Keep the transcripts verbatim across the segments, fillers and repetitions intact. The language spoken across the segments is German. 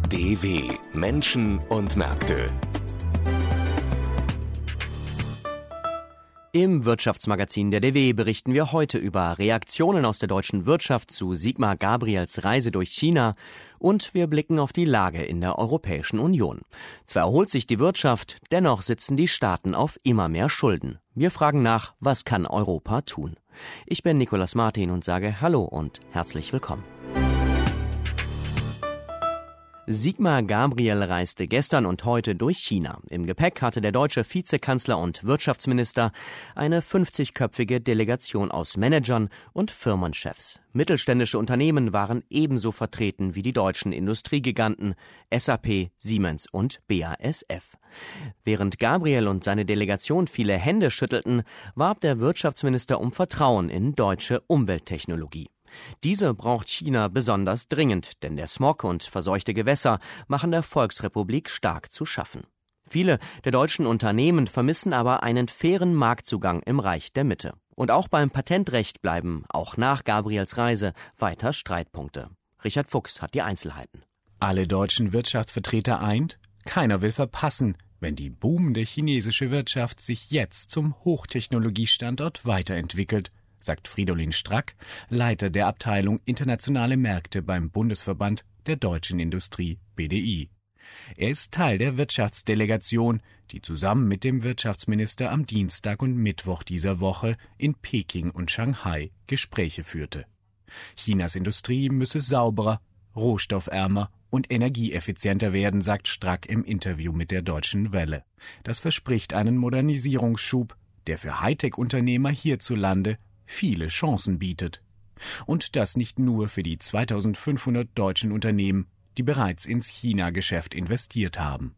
D W Menschen und Märkte. Im Wirtschaftsmagazin der D W berichten wir heute über Reaktionen aus der deutschen Wirtschaft zu Sigmar Gabriels Reise durch China und wir blicken auf die Lage in der Europäischen Union. Zwar erholt sich die Wirtschaft, dennoch sitzen die Staaten auf immer mehr Schulden. Wir fragen nach, was kann Europa tun? Ich bin Nicolas Martin und sage Hallo und herzlich willkommen. Sigmar Gabriel reiste gestern und heute durch China. Im Gepäck hatte der deutsche Vizekanzler und Wirtschaftsminister eine fünfzigköpfige Delegation aus Managern und Firmenchefs. Mittelständische Unternehmen waren ebenso vertreten wie die deutschen Industriegiganten S A P, Siemens und B A S F. Während Gabriel und seine Delegation viele Hände schüttelten, warb der Wirtschaftsminister um Vertrauen in deutsche Umwelttechnologie. Diese braucht China besonders dringend, denn der Smog und verseuchte Gewässer machen der Volksrepublik stark zu schaffen. Viele der deutschen Unternehmen vermissen aber einen fairen Marktzugang im Reich der Mitte. Und auch beim Patentrecht bleiben, auch nach Gabriels Reise, weiter Streitpunkte. Richard Fuchs hat die Einzelheiten. Alle deutschen Wirtschaftsvertreter eint, keiner will verpassen, wenn die boomende chinesische Wirtschaft sich jetzt zum Hochtechnologiestandort weiterentwickelt, sagt Fridolin Strack, Leiter der Abteilung Internationale Märkte beim Bundesverband der Deutschen Industrie B D I. Er ist Teil der Wirtschaftsdelegation, die zusammen mit dem Wirtschaftsminister am Dienstag und Mittwoch dieser Woche in Peking und Shanghai Gespräche führte. Chinas Industrie müsse sauberer, rohstoffärmer und energieeffizienter werden, sagt Strack im Interview mit der Deutschen Welle. Das verspricht einen Modernisierungsschub, der für Hightech-Unternehmer hierzulande viele Chancen bietet. Und das nicht nur für die zweitausendfünfhundert deutschen Unternehmen, die bereits ins China-Geschäft investiert haben.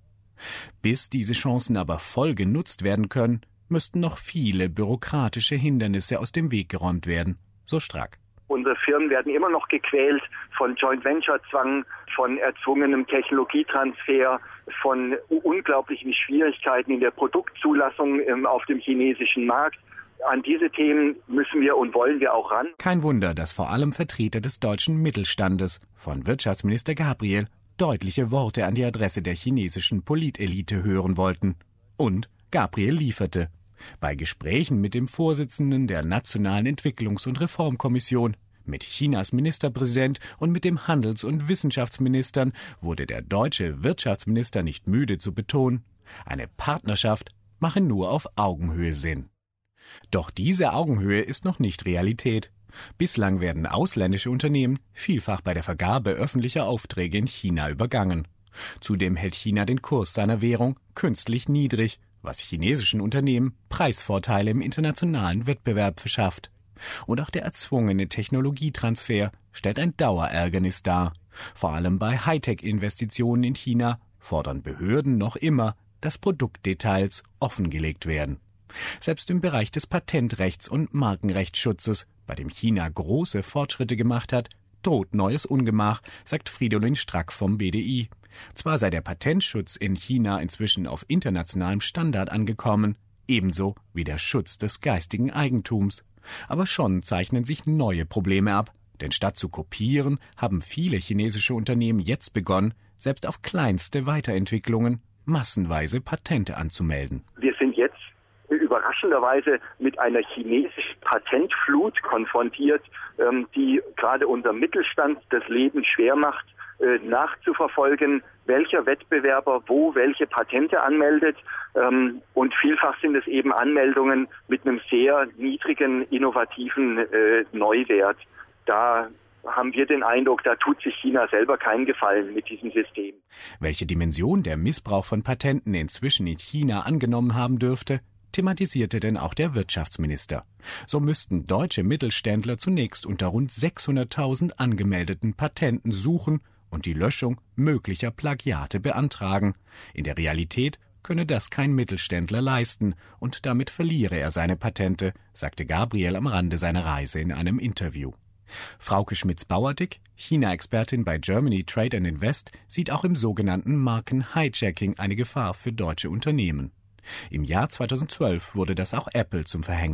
Bis diese Chancen aber voll genutzt werden können, müssten noch viele bürokratische Hindernisse aus dem Weg geräumt werden, so Strack. Unsere Firmen werden immer noch gequält von Joint-Venture-Zwang, von erzwungenem Technologietransfer, von unglaublichen Schwierigkeiten in der Produktzulassung auf dem chinesischen Markt. An diese Themen müssen wir und wollen wir auch ran. Kein Wunder, dass vor allem Vertreter des deutschen Mittelstandes von Wirtschaftsminister Gabriel deutliche Worte an die Adresse der chinesischen Politelite hören wollten. Und Gabriel lieferte. Bei Gesprächen mit dem Vorsitzenden der Nationalen Entwicklungs- und Reformkommission, mit Chinas Ministerpräsident und mit dem Handels- und Wissenschaftsministern wurde der deutsche Wirtschaftsminister nicht müde zu betonen, eine Partnerschaft mache nur auf Augenhöhe Sinn. Doch diese Augenhöhe ist noch nicht Realität. Bislang werden ausländische Unternehmen vielfach bei der Vergabe öffentlicher Aufträge in China übergangen. Zudem hält China den Kurs seiner Währung künstlich niedrig, was chinesischen Unternehmen Preisvorteile im internationalen Wettbewerb verschafft. Und auch der erzwungene Technologietransfer stellt ein Dauerärgernis dar. Vor allem bei Hightech-Investitionen in China fordern Behörden noch immer, dass Produktdetails offengelegt werden. Selbst im Bereich des Patentrechts und Markenrechtsschutzes, bei dem China große Fortschritte gemacht hat, droht neues Ungemach, sagt Fridolin Strack vom B D I. Zwar sei der Patentschutz in China inzwischen auf internationalem Standard angekommen, ebenso wie der Schutz des geistigen Eigentums. Aber schon zeichnen sich neue Probleme ab, denn statt zu kopieren, haben viele chinesische Unternehmen jetzt begonnen, selbst auf kleinste Weiterentwicklungen massenweise Patente anzumelden. Wir sind jetzt überraschenderweise mit einer chinesischen Patentflut konfrontiert, ähm, die gerade unser Mittelstand das Leben schwer macht, äh, nachzuverfolgen, welcher Wettbewerber wo welche Patente anmeldet. Ähm, und vielfach sind es eben Anmeldungen mit einem sehr niedrigen, innovativen äh, Neuwert. Da haben wir den Eindruck, da tut sich China selber keinen Gefallen mit diesem System. Welche Dimension der Missbrauch von Patenten inzwischen in China angenommen haben dürfte, thematisierte denn auch der Wirtschaftsminister. So müssten deutsche Mittelständler zunächst unter rund sechshunderttausend angemeldeten Patenten suchen und die Löschung möglicher Plagiate beantragen. In der Realität könne das kein Mittelständler leisten und damit verliere er seine Patente, sagte Gabriel am Rande seiner Reise in einem Interview. Frauke Schmitz-Bauerdick, China-Expertin bei Germany Trade and Invest, sieht auch im sogenannten Marken-Hijacking eine Gefahr für deutsche Unternehmen. Im Jahr zweitausendzwölf wurde das auch Apple zum Verhängnis.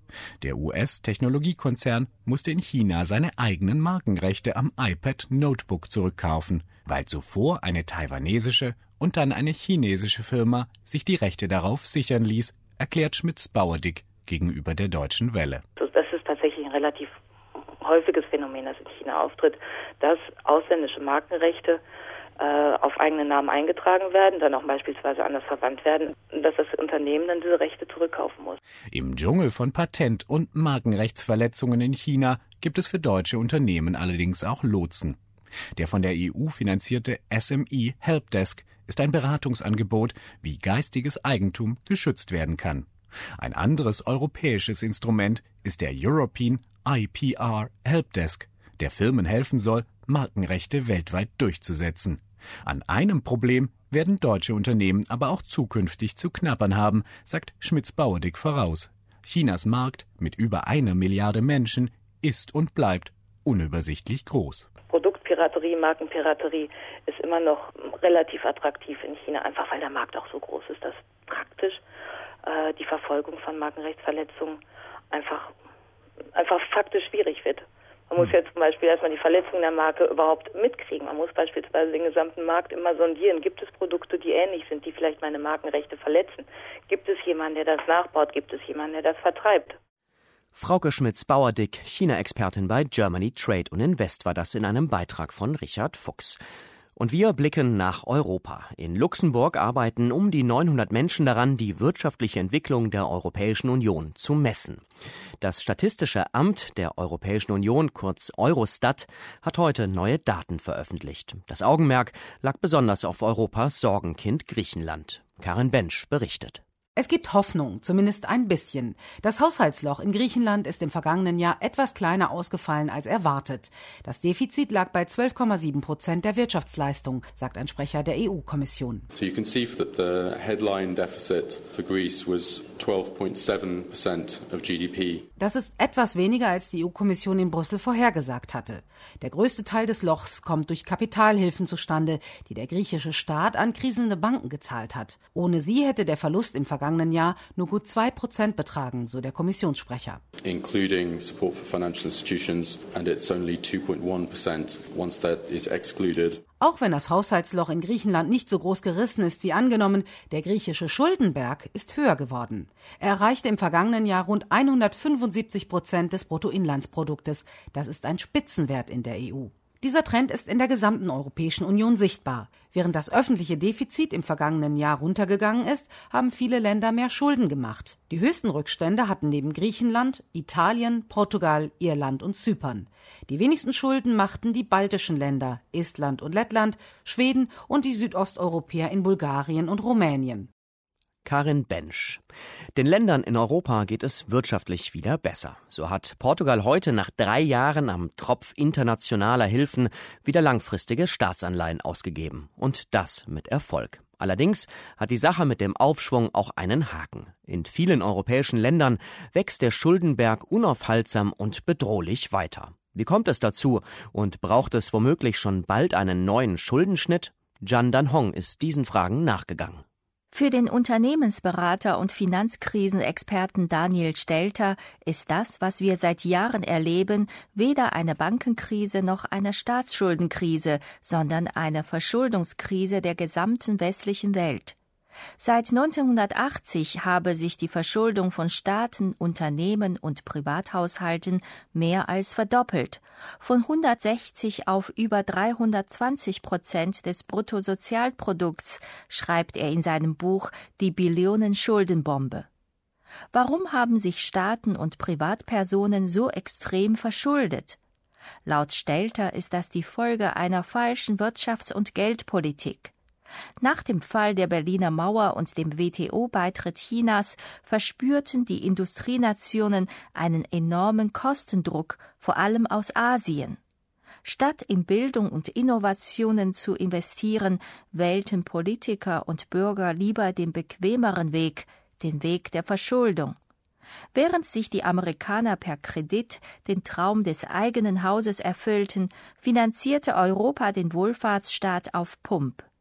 Der U S-Technologiekonzern musste in China seine eigenen Markenrechte am iPad Notebook zurückkaufen, weil zuvor eine taiwanesische und dann eine chinesische Firma sich die Rechte darauf sichern ließ, erklärt Schmitz-Bauerdick gegenüber der Deutschen Welle. Das ist tatsächlich ein relativ häufiges Phänomen, das in China auftritt, dass ausländische Markenrechte äh, auf eigenen Namen eingetragen werden, dann auch beispielsweise anders verwandt werden, dass das Unternehmen dann diese Rechte zurückkaufen muss. Im Dschungel von Patent- und Markenrechtsverletzungen in China gibt es für deutsche Unternehmen allerdings auch Lotsen. Der von der E U finanzierte S M E Helpdesk ist ein Beratungsangebot, wie geistiges Eigentum geschützt werden kann. Ein anderes europäisches Instrument ist der European I P R Helpdesk, der Firmen helfen soll, Markenrechte weltweit durchzusetzen. An einem Problem werden deutsche Unternehmen aber auch zukünftig zu knabbern haben, sagt Schmitz-Bauerdick voraus. Chinas Markt mit über einer Milliarde Menschen ist und bleibt unübersichtlich groß. Produktpiraterie, Markenpiraterie ist immer noch relativ attraktiv in China, einfach weil der Markt auch so groß ist, dass praktisch äh, die Verfolgung von Markenrechtsverletzungen einfach, einfach faktisch schwierig wird. Man muss jetzt zum Beispiel erstmal die Verletzung der Marke überhaupt mitkriegen. Man muss beispielsweise den gesamten Markt immer sondieren. Gibt es Produkte, die ähnlich sind, die vielleicht meine Markenrechte verletzen? Gibt es jemanden, der das nachbaut? Gibt es jemanden, der das vertreibt? Frauke Schmitz-Bauerdick, China-Expertin bei Germany Trade und Invest, war das in einem Beitrag von Richard Fuchs. Und wir blicken nach Europa. In Luxemburg arbeiten um die neunhundert Menschen daran, die wirtschaftliche Entwicklung der Europäischen Union zu messen. Das Statistische Amt der Europäischen Union, kurz Eurostat, hat heute neue Daten veröffentlicht. Das Augenmerk lag besonders auf Europas Sorgenkind Griechenland. Karin Bensch berichtet. Es gibt Hoffnung, zumindest ein bisschen. Das Haushaltsloch in Griechenland ist im vergangenen Jahr etwas kleiner ausgefallen als erwartet. Das Defizit lag bei zwölf Komma sieben Prozent der Wirtschaftsleistung, sagt ein Sprecher der E U-Kommission. So you can see that the headline deficit for Greece was twelve point seven percent of G D P. Das ist etwas weniger, als die E U-Kommission in Brüssel vorhergesagt hatte. Der größte Teil des Lochs kommt durch Kapitalhilfen zustande, die der griechische Staat an kriselnde Banken gezahlt hat. Ohne sie hätte der Verlust im vergangenen Jahr nur gut zwei Prozent betragen, so der Kommissionssprecher. Including support for financial institutions, and it's only two point one percent once that is excluded. Auch wenn das Haushaltsloch in Griechenland nicht so groß gerissen ist wie angenommen, der griechische Schuldenberg ist höher geworden. Er erreichte im vergangenen Jahr rund hundertfünfundsiebzig Prozent des Bruttoinlandsproduktes. Das ist ein Spitzenwert in der E U. Dieser Trend ist in der gesamten Europäischen Union sichtbar. Während das öffentliche Defizit im vergangenen Jahr runtergegangen ist, haben viele Länder mehr Schulden gemacht. Die höchsten Rückstände hatten neben Griechenland, Italien, Portugal, Irland und Zypern. Die wenigsten Schulden machten die baltischen Länder, Estland und Lettland, Schweden und die Südosteuropäer in Bulgarien und Rumänien. Karin Bensch. Den Ländern in Europa geht es wirtschaftlich wieder besser. So hat Portugal heute nach drei Jahren am Tropf internationaler Hilfen wieder langfristige Staatsanleihen ausgegeben. Und das mit Erfolg. Allerdings hat die Sache mit dem Aufschwung auch einen Haken. In vielen europäischen Ländern wächst der Schuldenberg unaufhaltsam und bedrohlich weiter. Wie kommt es dazu? Und braucht es womöglich schon bald einen neuen Schuldenschnitt? Can Dan-Hong ist diesen Fragen nachgegangen. Für den Unternehmensberater und Finanzkrisenexperten Daniel Stelter ist das, was wir seit Jahren erleben, weder eine Bankenkrise noch eine Staatsschuldenkrise, sondern eine Verschuldungskrise der gesamten westlichen Welt. Seit neunzehnhundertachtzig habe sich die Verschuldung von Staaten, Unternehmen und Privathaushalten mehr als verdoppelt, von hundertsechzig auf über dreihundertzwanzig Prozent des Bruttosozialprodukts, schreibt er in seinem Buch Die Billionen-Schuldenbombe. Warum haben sich Staaten und Privatpersonen so extrem verschuldet? Laut Stelter ist das die Folge einer falschen Wirtschafts- und Geldpolitik. Nach dem Fall der Berliner Mauer und dem W T O-Beitritt Chinas verspürten die Industrienationen einen enormen Kostendruck, vor allem aus Asien. Statt in Bildung und Innovationen zu investieren, wählten Politiker und Bürger lieber den bequemeren Weg, den Weg der Verschuldung. Während sich die Amerikaner per Kredit den Traum des eigenen Hauses erfüllten, finanzierte Europa den Wohlfahrtsstaat auf Pump.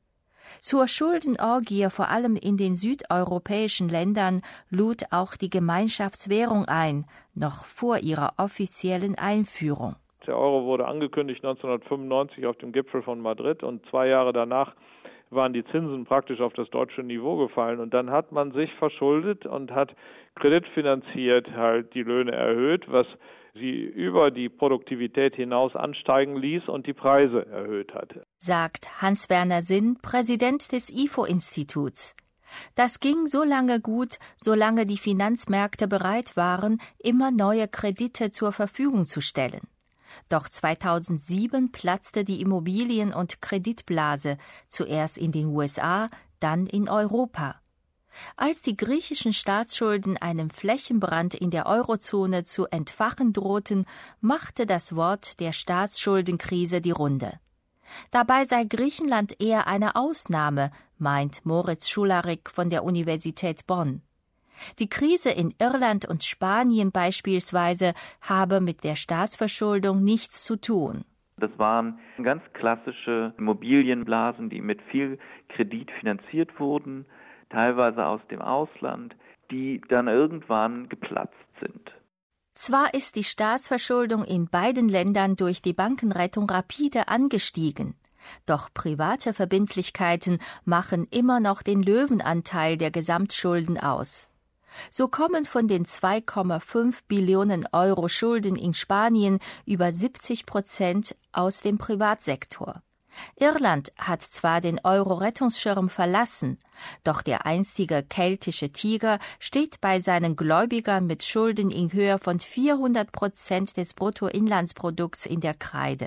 Zur Schuldenorgie vor allem in den südeuropäischen Ländern lud auch die Gemeinschaftswährung ein, noch vor ihrer offiziellen Einführung. Der Euro wurde angekündigt neunzehnhundertfünfundneunzig auf dem Gipfel von Madrid und zwei Jahre danach waren die Zinsen praktisch auf das deutsche Niveau gefallen und dann hat man sich verschuldet und hat kreditfinanziert halt die Löhne erhöht, was sie über die Produktivität hinaus ansteigen ließ und die Preise erhöht hatte. Sagt Hans-Werner Sinn, Präsident des I F O-Instituts. Das ging so lange gut, solange die Finanzmärkte bereit waren, immer neue Kredite zur Verfügung zu stellen. Doch zweitausendsieben platzte die Immobilien- und Kreditblase, zuerst in den U S A, dann in Europa. Als die griechischen Staatsschulden einem Flächenbrand in der Eurozone zu entfachen drohten, machte das Wort der Staatsschuldenkrise die Runde. Dabei sei Griechenland eher eine Ausnahme, meint Moritz Schularik von der Universität Bonn. Die Krise in Irland und Spanien beispielsweise habe mit der Staatsverschuldung nichts zu tun. Das waren ganz klassische Immobilienblasen, die mit viel Kredit finanziert wurden, teilweise aus dem Ausland, die dann irgendwann geplatzt sind. Zwar ist die Staatsverschuldung in beiden Ländern durch die Bankenrettung rapide angestiegen, doch private Verbindlichkeiten machen immer noch den Löwenanteil der Gesamtschulden aus. So kommen von den zwei Komma fünf Billionen Euro Schulden in Spanien über siebzig Prozent aus dem Privatsektor. Irland hat zwar den Euro-Rettungsschirm verlassen, doch der einstige keltische Tiger steht bei seinen Gläubigern mit Schulden in Höhe von vierhundert Prozent des Bruttoinlandsprodukts in der Kreide.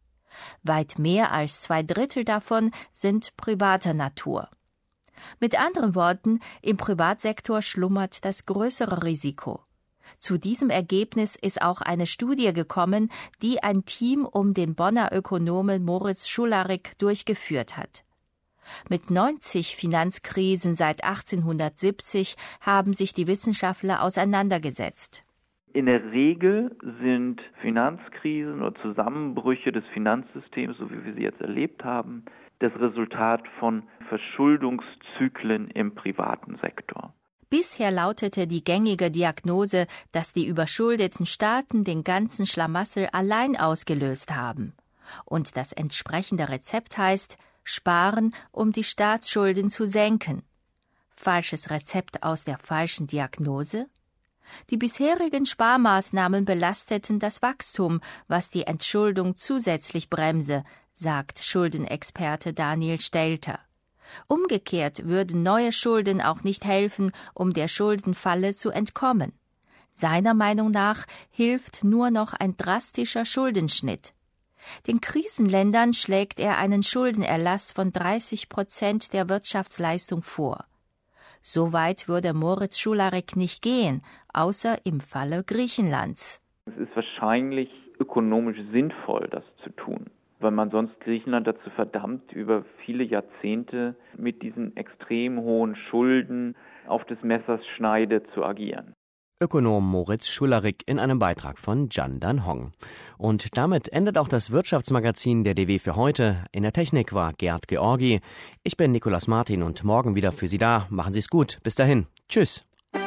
Weit mehr als zwei Drittel davon sind privater Natur. Mit anderen Worten, im Privatsektor schlummert das größere Risiko. Zu diesem Ergebnis ist auch eine Studie gekommen, die ein Team um den Bonner Ökonomen Moritz Schularik durchgeführt hat. Mit neunzig Finanzkrisen seit achtzehnhundertsiebzig haben sich die Wissenschaftler auseinandergesetzt. In der Regel sind Finanzkrisen oder Zusammenbrüche des Finanzsystems, so wie wir sie jetzt erlebt haben, das Resultat von Verschuldungszyklen im privaten Sektor. Bisher lautete die gängige Diagnose, dass die überschuldeten Staaten den ganzen Schlamassel allein ausgelöst haben. Und das entsprechende Rezept heißt, sparen, um die Staatsschulden zu senken. Falsches Rezept aus der falschen Diagnose? Die bisherigen Sparmaßnahmen belasteten das Wachstum, was die Entschuldung zusätzlich bremse, sagt Schuldenexperte Daniel Stelter. Umgekehrt würden neue Schulden auch nicht helfen, um der Schuldenfalle zu entkommen. Seiner Meinung nach hilft nur noch ein drastischer Schuldenschnitt. Den Krisenländern schlägt er einen Schuldenerlass von dreißig Prozent der Wirtschaftsleistung vor. So weit würde Moritz Schularik nicht gehen, außer im Falle Griechenlands. Es ist wahrscheinlich ökonomisch sinnvoll, das zu tun, weil man sonst Griechenland dazu verdammt, über viele Jahrzehnte mit diesen extrem hohen Schulden auf des Messers Schneide zu agieren. Ökonom Moritz Schularik in einem Beitrag von Can Dan Hong. Und damit endet auch das Wirtschaftsmagazin der D W für heute. In der Technik war Gerd Georgi. Ich bin Nikolaus Martin und morgen wieder für Sie da. Machen Sie es gut. Bis dahin. Tschüss.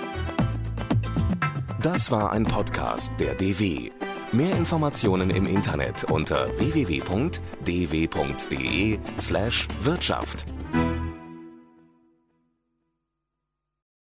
Das war ein Podcast der D W. Mehr Informationen im Internet unter w w w punkt d w punkt d e slash Wirtschaft.